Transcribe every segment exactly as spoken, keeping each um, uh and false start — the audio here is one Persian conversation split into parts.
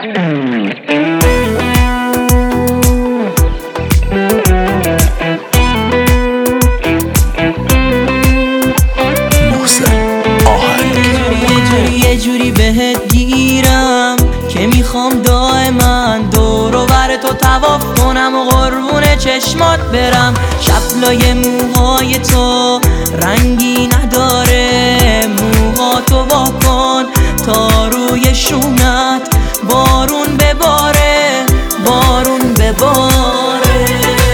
یه جوری بهت گیرم که میخوام دائما دور و بر تو طواف کنم و قربون چشمات برم. شبلای موهای تو رنگی نداره، موهاتو وا کن تا روی شونت بارون بباره، بارون بباره.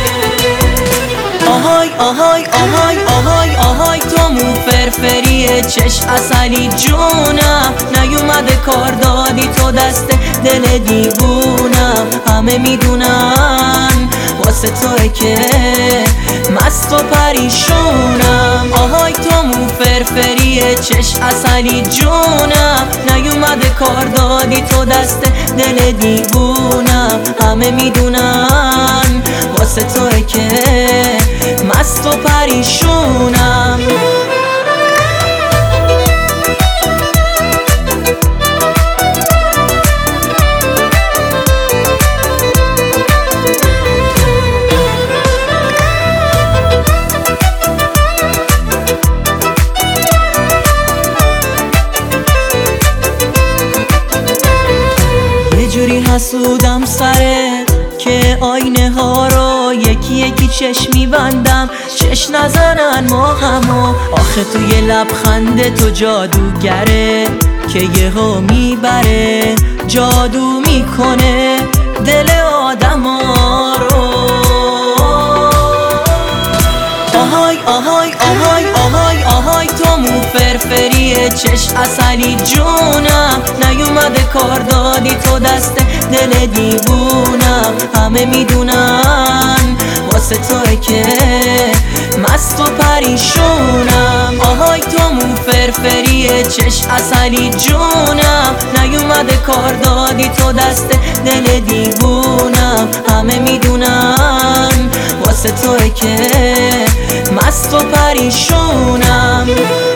آهای آهای آهای آهای آهای تو مو فرفری چش اصلی جونم، نیومده کار دادی تو دست دل دیوونم. همه میدونن واسه توه که مست و پریشونم. آهای تو مو فرفری چش اصلی جونم، نیومده کار دادی تو دست دل دیوونم. همه میدونن واسه توه که مست و پریشونم. یه جوری حسودم سرت که آینه ها رو یکی یکی چشمی بندم، چش نزنن ما همو. آخه توی لبخند تو جادوگره که یهو میبره، جادو میکنه دل آدم ها رو. آهای آهای آهای آهای آهای تو مو فرفری چش اصلی جونم، نیومده کار دادی تو دست دل دیوونم. همه میدونن واسه توه که مست و پریشونم. آهای تو مو فرفری چش اصلی جونم، نیومده کار دادی تو دست دل دیوونم. همه میدونن واسه توه که مست و پریشونم.